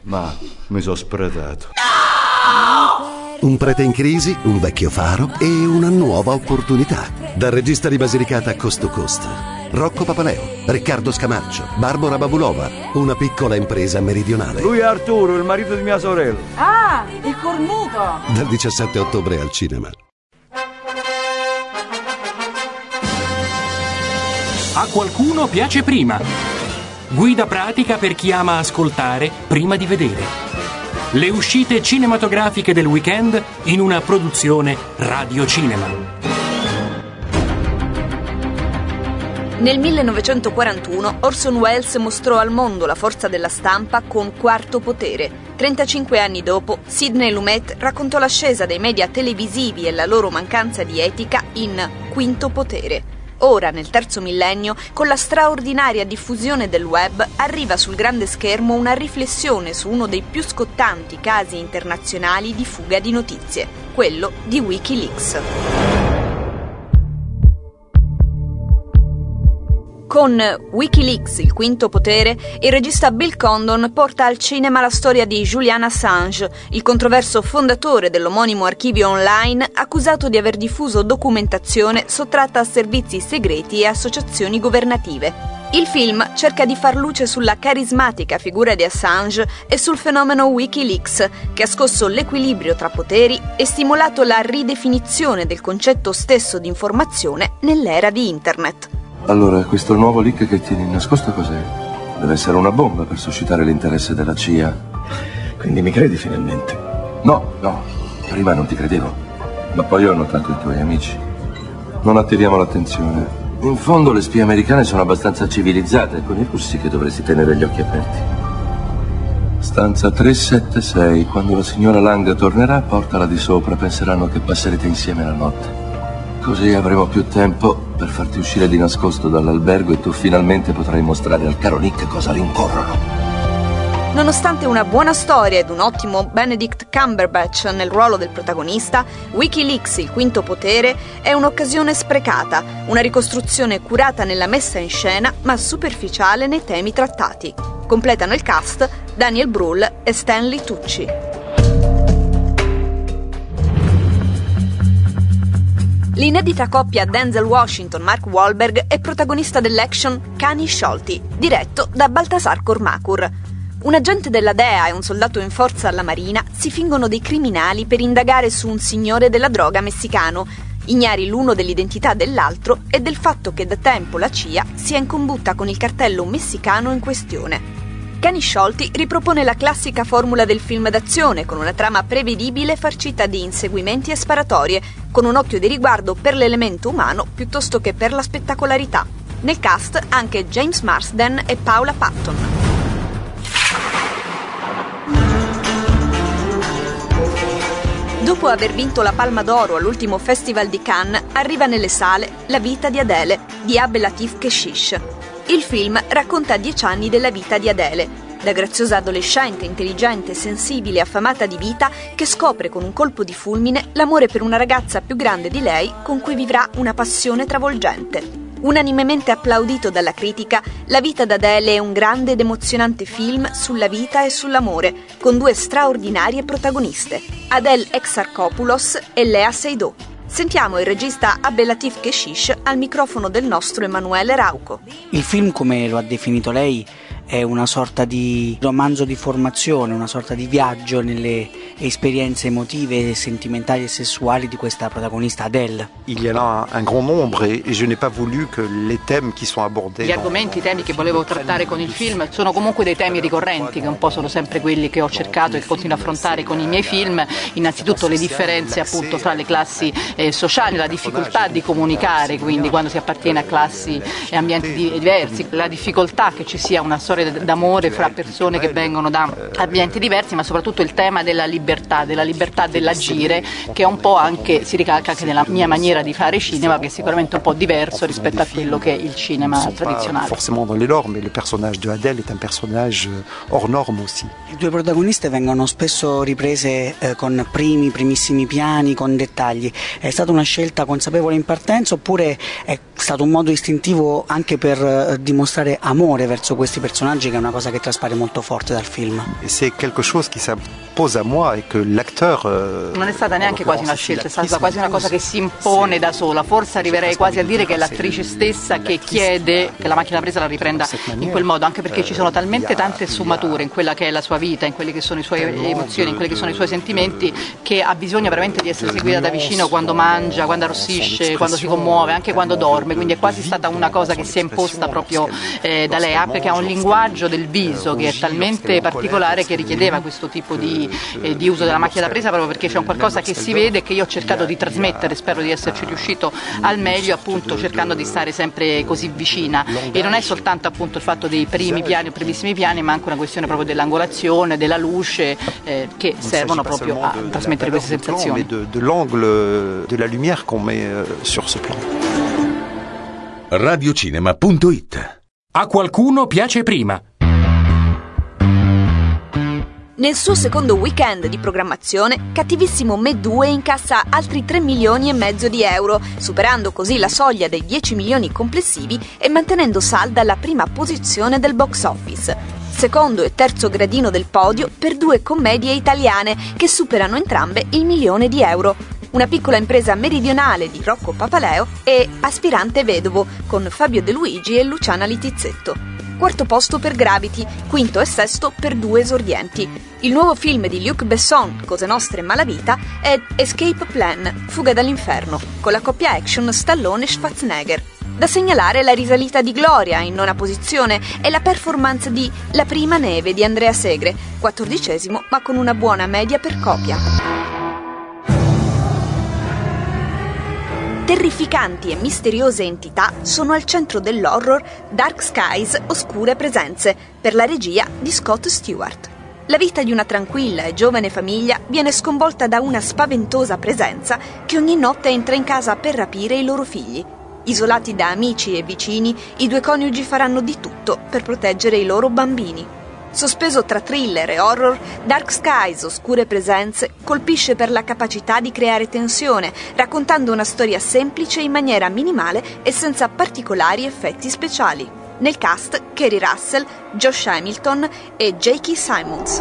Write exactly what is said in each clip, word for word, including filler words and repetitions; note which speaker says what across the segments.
Speaker 1: Ma mi sono spretato.
Speaker 2: Un prete in crisi, un vecchio faro e una nuova opportunità. Dal regista di Basilicata Coast to Coast, Rocco Papaleo, Riccardo Scamarcio, Barbara Babulova, una piccola impresa meridionale.
Speaker 1: Lui è Arturo, il marito di mia sorella.
Speaker 3: Ah, il cornuto!
Speaker 2: Dal diciassette ottobre al cinema.
Speaker 4: A qualcuno piace prima. Guida pratica per chi ama ascoltare prima di vedere. Le uscite cinematografiche del weekend in una produzione Radio Cinema.
Speaker 5: Nel millenovecentoquarantuno Orson Welles mostrò al mondo la forza della stampa con Quarto Potere. trentacinque anni dopo, Sidney Lumet raccontò l'ascesa dei media televisivi e la loro mancanza di etica in Quinto Potere. Ora, nel terzo millennio, con la straordinaria diffusione del web, arriva sul grande schermo una riflessione su uno dei più scottanti casi internazionali di fuga di notizie, quello di Wikileaks. Con Wikileaks, il Quinto Potere, il regista Bill Condon porta al cinema la storia di Julian Assange, il controverso fondatore dell'omonimo archivio online accusato di aver diffuso documentazione sottratta a servizi segreti e associazioni governative. Il film cerca di far luce sulla carismatica figura di Assange e sul fenomeno Wikileaks, che ha scosso l'equilibrio tra poteri e stimolato la ridefinizione del concetto stesso di informazione nell'era di Internet.
Speaker 6: Allora, questo nuovo leak che tieni nascosto cos'è? Deve essere una bomba per suscitare l'interesse della C I A.
Speaker 7: Quindi mi credi finalmente?
Speaker 6: No, no, prima non ti credevo. Ma poi ho notato i tuoi amici. Non attiriamo l'attenzione. In fondo le spie americane sono abbastanza civilizzate, con i russi che dovresti tenere gli occhi aperti. Stanza trecentosettantasei. Quando la signora Lang tornerà, portala di sopra. Penseranno che passerete insieme la notte. Così avremo più tempo per farti uscire di nascosto dall'albergo e tu finalmente potrai mostrare al caro Nick cosa rincorrono.
Speaker 5: Nonostante una buona storia ed un ottimo Benedict Cumberbatch nel ruolo del protagonista, Wikileaks, il Quinto Potere, è un'occasione sprecata, una ricostruzione curata nella messa in scena ma superficiale nei temi trattati. Completano il cast Daniel Brühl e Stanley Tucci. L'inedita coppia Denzel Washington-Mark Wahlberg è protagonista dell'action Cani sciolti, diretto da Baltasar Kormákur. Un agente della D E A e un soldato in forza alla Marina si fingono dei criminali per indagare su un signore della droga messicano, ignari l'uno dell'identità dell'altro e del fatto che da tempo la C I A sia in combutta con il cartello messicano in questione. Cani sciolti ripropone la classica formula del film d'azione, con una trama prevedibile farcita di inseguimenti e sparatorie, con un occhio di riguardo per l'elemento umano piuttosto che per la spettacolarità. Nel cast anche James Marsden e Paula Patton. Dopo aver vinto la Palma d'Oro all'ultimo Festival di Cannes, arriva nelle sale La vita di Adele, di Abdel Latif Kechiche. Il film racconta dieci anni della vita di Adele, da graziosa adolescente, intelligente, sensibile e affamata di vita che scopre con un colpo di fulmine l'amore per una ragazza più grande di lei con cui vivrà una passione travolgente. Unanimemente applaudito dalla critica, La vita d'Adele è un grande ed emozionante film sulla vita e sull'amore, con due straordinarie protagoniste, Adele Exarchopoulos e Lea Seydoux. Sentiamo il regista Abdel Latif Kechiche al microfono del nostro Emanuele Rauco.
Speaker 8: Il film, come lo ha definito lei, è una sorta di romanzo di formazione, una sorta di viaggio nelle esperienze emotive, sentimentali e sessuali di questa protagonista Adele.
Speaker 9: Il y en a un grand nombre et je n'ai pas voulu que les thèmes qui sont abordés.
Speaker 10: Gli argomenti, i temi che volevo trattare con il film sono comunque dei temi ricorrenti, che un po' sono sempre quelli che ho cercato e che continuo a affrontare con i miei film. Innanzitutto le differenze appunto fra le classi eh, sociali, la difficoltà di comunicare, quindi quando si appartiene a classi e ambienti diversi, la difficoltà che ci sia una storia d'amore fra persone che vengono da ambienti diversi, ma soprattutto il tema della libertà, della libertà dell'agire, che è un po' anche, si ricalca anche nella mia maniera di fare cinema, che è sicuramente un po' diverso rispetto a quello che è il cinema tradizionale.
Speaker 9: Forcément dans les normes, mais le personnage de Adele est un personnage hors norme aussi.
Speaker 8: Le due protagoniste vengono spesso riprese eh, con primi, primissimi piani, con dettagli. È stata una scelta consapevole in partenza oppure è stato un modo istintivo anche per eh, dimostrare amore verso questi personaggi personaggi, che è una cosa che traspare molto forte dal film.
Speaker 9: C'est quelque chose qui s'impose à moi et que l'acteur euh,
Speaker 10: non è stata neanche quasi una scelta, è stata quasi una cosa che si impone da sola. Forse arriverei quasi a dire che è l'attrice stessa che chiede che La macchina presa la riprenda in quel modo, anche perché ci sono talmente tante sfumature in quella che è la sua vita, in quelle che sono i suoi emozioni, in quelli che sono i suoi sentimenti, che ha bisogno veramente di essere seguita da vicino quando mangia, quando arrossisce, quando si commuove, anche quando dorme. Quindi è quasi stata una cosa che si è imposta proprio eh, da lei, perché ha un linguaggio del viso che è talmente particolare che richiedeva questo tipo di, eh, di uso della macchina da presa, proprio perché c'è un qualcosa che si vede, che io ho cercato di trasmettere, spero di esserci riuscito al meglio, appunto cercando di stare sempre così vicina. E non è soltanto appunto il fatto dei primi piani o primissimi piani, ma anche una questione proprio dell'angolazione, della luce, eh, che servono proprio a trasmettere queste sensazioni.
Speaker 9: De, de l'angle de la lumière qu'on met euh, sur ce plan.
Speaker 11: radiocinema punto it.
Speaker 4: A qualcuno piace prima.
Speaker 5: Nel suo secondo weekend di programmazione, Cattivissimo Me due incassa altri tre milioni e mezzo di euro, superando così la soglia dei dieci milioni complessivi e mantenendo salda la prima posizione del box office. Secondo e terzo gradino del podio per due commedie italiane che superano entrambe il milione di euro. Una piccola impresa meridionale di Rocco Papaleo e Aspirante vedovo con Fabio De Luigi e Luciana Littizzetto. Quarto posto per Gravity, quinto e sesto per due esordienti. Il nuovo film di Luc Besson, Cose Nostre e Malavita, è Escape Plan, Fuga dall'inferno, con la coppia action Stallone-Schwarzenegger. Da segnalare la risalita di Gloria in nona posizione e la performance di La prima neve di Andrea Segre, quattordicesimo ma con una buona media per copia. Terrificanti e misteriose entità sono al centro dell'horror Dark Skies, Oscure presenze, per la regia di Scott Stewart. La vita di una tranquilla e giovane famiglia viene sconvolta da una spaventosa presenza che ogni notte entra in casa per rapire i loro figli. Isolati da amici e vicini, i due coniugi faranno di tutto per proteggere i loro bambini. Sospeso tra thriller e horror, Dark Skies, Oscure presenze, colpisce per la capacità di creare tensione, raccontando una storia semplice in maniera minimale e senza particolari effetti speciali. Nel cast, Kerry Russell, Josh Hamilton e J K. Simmons.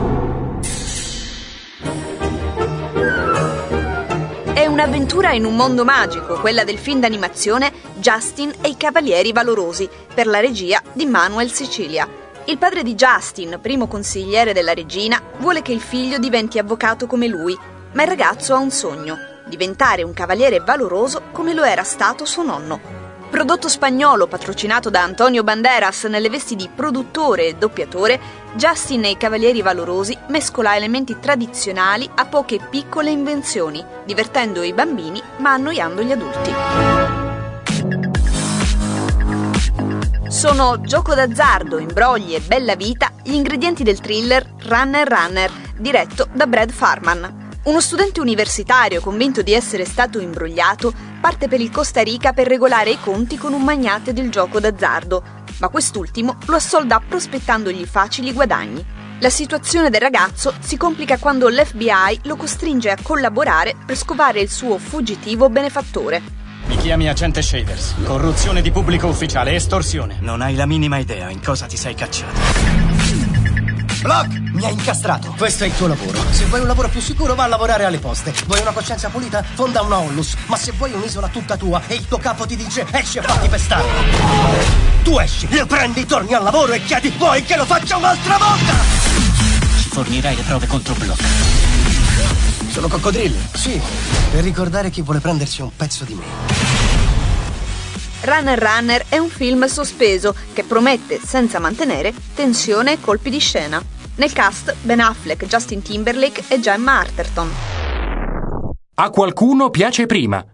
Speaker 5: È un'avventura in un mondo magico, quella del film d'animazione Justin e i Cavalieri Valorosi, per la regia di Manuel Sicilia. Il padre di Justin, primo consigliere della regina, vuole che il figlio diventi avvocato come lui, ma il ragazzo ha un sogno: diventare un cavaliere valoroso come lo era stato suo nonno. Prodotto spagnolo patrocinato da Antonio Banderas nelle vesti di produttore e doppiatore, Justin e i Cavalieri Valorosi mescola elementi tradizionali a poche piccole invenzioni, divertendo i bambini ma annoiando gli adulti. Sono gioco d'azzardo, imbrogli e bella vita gli ingredienti del thriller Runner Runner, diretto da Brad Farman. Uno studente universitario convinto di essere stato imbrogliato parte per il Costa Rica per regolare i conti con un magnate del gioco d'azzardo, ma quest'ultimo lo assolda prospettandogli facili guadagni. La situazione del ragazzo si complica quando l'F B I lo costringe a collaborare per scovare il suo fuggitivo benefattore.
Speaker 12: Mi chiami agente Shavers. Corruzione di pubblico ufficiale, estorsione. Non hai la minima idea in cosa ti sei cacciato. Block! Mi hai incastrato. Questo è il tuo lavoro. Se vuoi un lavoro più sicuro, va a lavorare alle poste. Vuoi una coscienza pulita? Fonda una Onlus. Ma se vuoi un'isola tutta tua e il tuo capo ti dice esci e fatti pestare, tu esci, lo prendi, torni al lavoro e chiedi vuoi che lo faccia un'altra volta? Ci fornirai le prove contro Block. Sono coccodrilli? Sì, per ricordare chi vuole prendersi un pezzo di me.
Speaker 5: Runner Runner è un film sospeso che promette, senza mantenere, tensione e colpi di scena. Nel cast Ben Affleck, Justin Timberlake e Gemma Arterton.
Speaker 4: A qualcuno piace prima.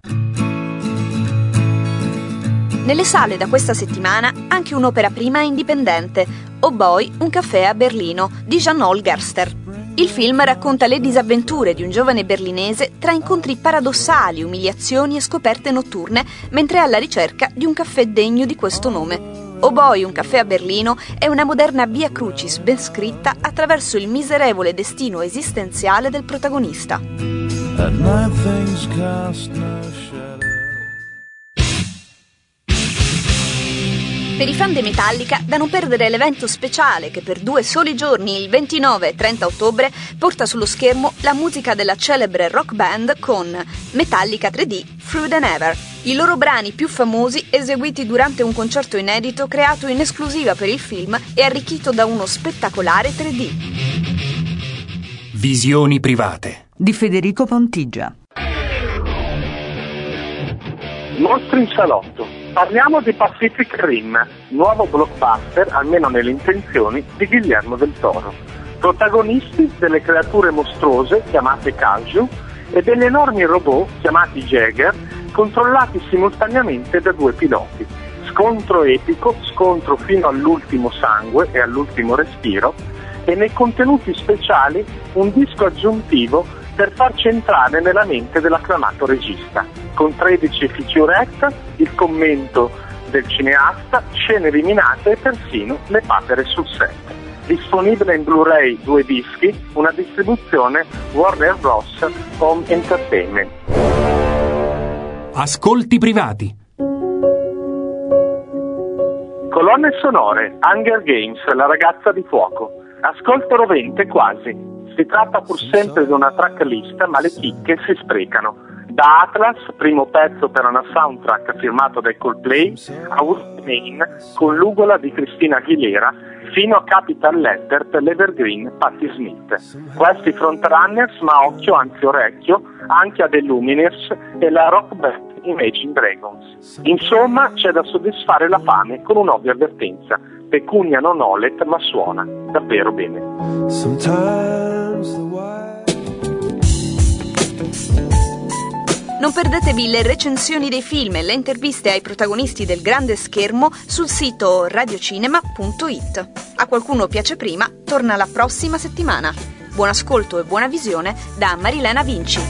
Speaker 5: Nelle sale da questa settimana anche un'opera prima indipendente, Oh Boy, un caffè a Berlino, di Jean-Noel Gerster. Il film racconta le disavventure di un giovane berlinese tra incontri paradossali, umiliazioni e scoperte notturne, mentre è alla ricerca di un caffè degno di questo nome. Oh Boy, un caffè a Berlino è una moderna via crucis ben scritta attraverso il miserevole destino esistenziale del protagonista. At night things cast no shadow. Per i fan dei Metallica, da non perdere l'evento speciale che per due soli giorni, il ventinove e trenta ottobre, porta sullo schermo la musica della celebre rock band con Metallica tre D Through the Never, i loro brani più famosi eseguiti durante un concerto inedito creato in esclusiva per il film e arricchito da uno spettacolare tre D.
Speaker 4: Visioni private
Speaker 3: di Federico Pontigia.
Speaker 11: Mostri in salotto. Parliamo di Pacific Rim, nuovo blockbuster, almeno nelle intenzioni, di Guillermo del Toro. Protagonisti delle creature mostruose chiamate kaiju e degli enormi robot chiamati Jäger, controllati simultaneamente da due piloti. Scontro epico, scontro fino all'ultimo sangue e all'ultimo respiro, e nei contenuti speciali un disco aggiuntivo per farci entrare nella mente dell'acclamato regista, con tredici featurette, il commento del cineasta, scene eliminate e persino le papere sul set. Disponibile in Blu-ray due dischi, una distribuzione Warner Bros. Home Entertainment.
Speaker 4: Ascolti privati.
Speaker 11: Colonne sonore, Hunger Games, La ragazza di fuoco. Ascolto rovente quasi. Si tratta pur sempre di una tracklist, ma le chicche si sprecano. Da Atlas, primo pezzo per una soundtrack firmato dai Coldplay, a Wood Main con l'ugola di Christina Aguilera, fino a Capital Letter per l'Evergreen Patti Smith. Questi frontrunners, ma occhio, anzi orecchio, anche a The Lumineers e la rock band Imagine Dragons. Insomma, c'è da soddisfare la fame con un'ovvia avvertenza. Pecunia non olet, ma suona davvero bene.
Speaker 5: Non perdetevi le recensioni dei film e le interviste ai protagonisti del grande schermo sul sito radiocinema punto it. A qualcuno piace prima, torna la prossima settimana. Buon ascolto e buona visione da Marilena Vinci.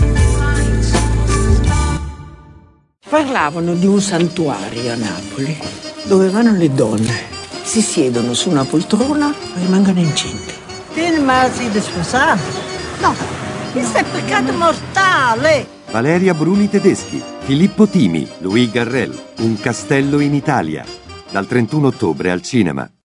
Speaker 13: Parlavano di un santuario a Napoli dove vanno le donne, si siedono su una poltrona e rimangono incinte.
Speaker 14: Tieni masi di sposare? No, questo è peccato mortale!
Speaker 15: Valeria Bruni Tedeschi, Filippo Timi, Louis Garrel, Un castello in Italia, dal trentuno ottobre al cinema.